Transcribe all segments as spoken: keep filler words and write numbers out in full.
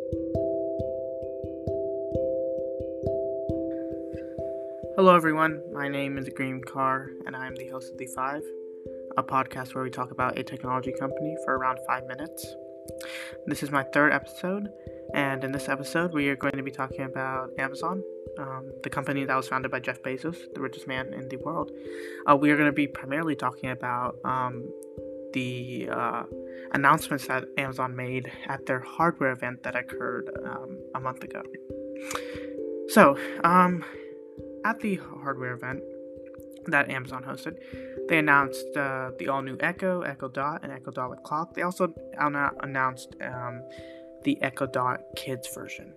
Hello everyone, my name is Green Carr and I am the host of The Five, a podcast where we talk about a technology company for around five minutes. This is my third episode, and in this episode we are going to be talking about Amazon, um, the company that was founded by Jeff Bezos, the richest man in the world. Uh, we are going to be primarily talking about um, the uh, announcements that Amazon made at their hardware event that occurred um, a month ago. So, um... At the hardware event that Amazon hosted, they announced uh, the all-new Echo, Echo Dot, and Echo Dot with clock. They also an- announced um, the Echo Dot Kids version.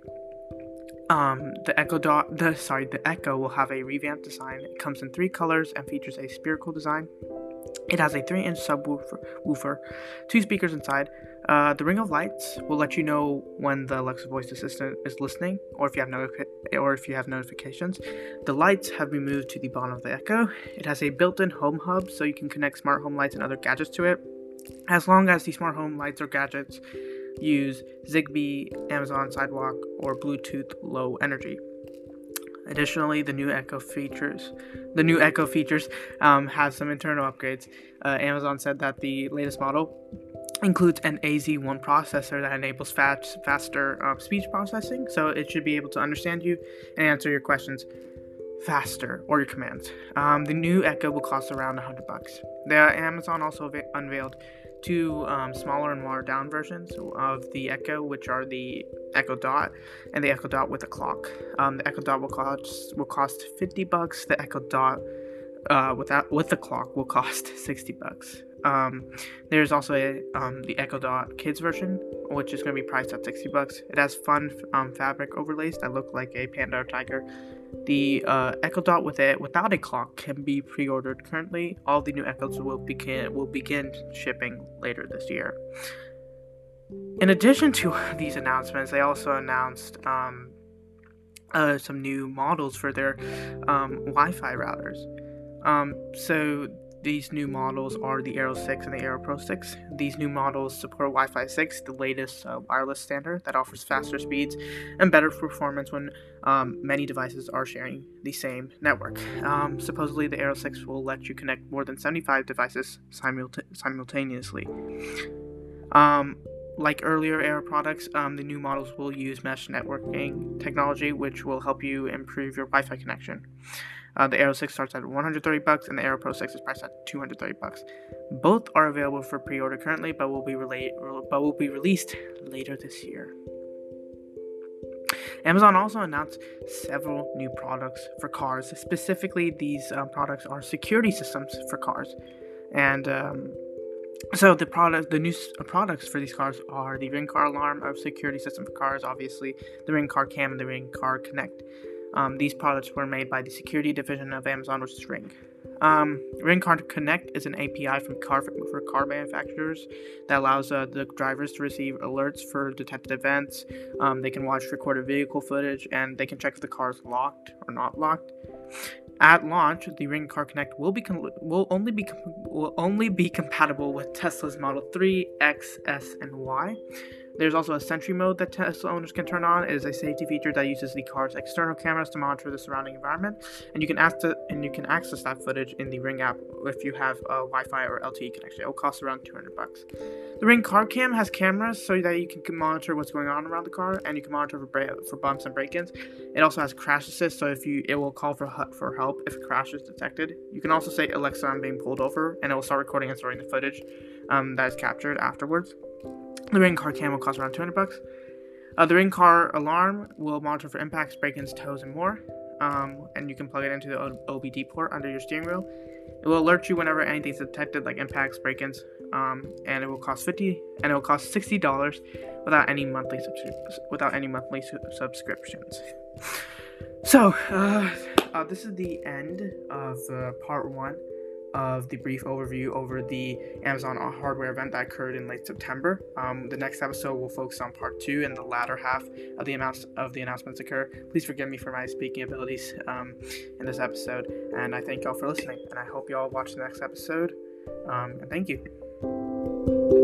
Um, the Echo Dot, the sorry, the Echo will have a revamped design. It comes in three colors and features a spherical design. It has a three-inch subwoofer, woofer, two speakers inside. Uh, the ring of lights will let you know when the Alexa voice assistant is listening, or if you have notifi- or if you have notifications. The lights have been moved to the bottom of the Echo. It has a built-in home hub, so you can connect smart home lights and other gadgets to it, as long as the smart home lights or gadgets use Zigbee, Amazon Sidewalk, or Bluetooth Low Energy. Additionally, the new Echo features, the new Echo features um, have some internal upgrades. Uh, Amazon said that the latest model includes an A Z one processor that enables fast, faster uh, speech processing, so it should be able to understand you and answer your questions faster, or your commands. Um, the new Echo will cost around one hundred bucks. The Amazon also va- unveiled two um, smaller and watered down versions of the Echo, which are the Echo Dot and the Echo Dot with a clock. Um, the Echo Dot will cost will cost fifty bucks. The Echo Dot uh, without with the clock will cost sixty bucks. Um, there's also a um, the Echo Dot Kids version, which is going to be priced at sixty bucks. It has fun um, fabric overlays that look like a panda or tiger. The uh, Echo Dot with it without a clock can be pre-ordered currently. All the new Echoes will begin will begin shipping later this year. In addition to these announcements, they also announced um, uh, some new models for their um, Wi-Fi routers. Um, so these new models are the Aero six and the Aero Pro six. These new models support Wi-Fi six, the latest uh, wireless standard that offers faster speeds and better performance when um, many devices are sharing the same network. Um, supposedly, the Aero six will let you connect more than seventy-five devices simulta- simultaneously. Um, like earlier Aero products, um, the new models will use mesh networking technology, which will help you improve your Wi-Fi connection. Uh, the Aero six starts at one hundred thirty bucks, and the Aero Pro six is priced at two hundred thirty bucks. Both are available for pre-order currently, but will be rela- but will be released later this year. Amazon also announced several new products for cars. Specifically, these um, products are security systems for cars, and um, so the product, the new uh, products for these cars are the Ring Car Alarm, a security system for cars, obviously the Ring Car Cam, and the Ring Car Connect. Um, these products were made by the security division of Amazon, which is Ring. Um, Ring Car Connect is an A P I from car for car manufacturers that allows uh, the drivers to receive alerts for detected events. Um, they can watch recorded vehicle footage, and they can check if the car is locked or not locked. At launch, the Ring Car Connect will be com- will only be com- will only be compatible with Tesla's Model three, X, S, and Y. There's also a Sentry mode that Tesla owners can turn on. It is a safety feature that uses the car's external cameras to monitor the surrounding environment, and you can ask to, and you can access that footage in the Ring app if you have a Wi-Fi or L T E connection. It will cost around two hundred bucks. The Ring Car Cam has cameras so that you can monitor what's going on around the car, and you can monitor for, bra- for bumps and break-ins. It also has crash assist, so if you it will call for for help if a crash is detected. You can also say, "Alexa, I'm being pulled over," and it will start recording and storing the footage um, that is captured afterwards. The Ring Car Cam will cost around two hundred bucks. Uh, the Ring Car Alarm will monitor for impacts, break-ins, tows, and more. Um, and you can plug it into the O B D port under your steering wheel. It will alert you whenever anything's detected, like impacts, break-ins, um, and it will cost fifty, and it will cost sixty dollars without any monthly subscri- without any monthly su- subscriptions. So, uh, uh, this is the end of uh, part one of the brief overview over the Amazon hardware event that occurred in late September. Um, the next episode will focus on part two and the latter half of the amounts of the announcements occur. Please forgive me for my speaking abilities um, in this episode, and I thank y'all for listening. And I hope y'all watch the next episode. Um, and thank you.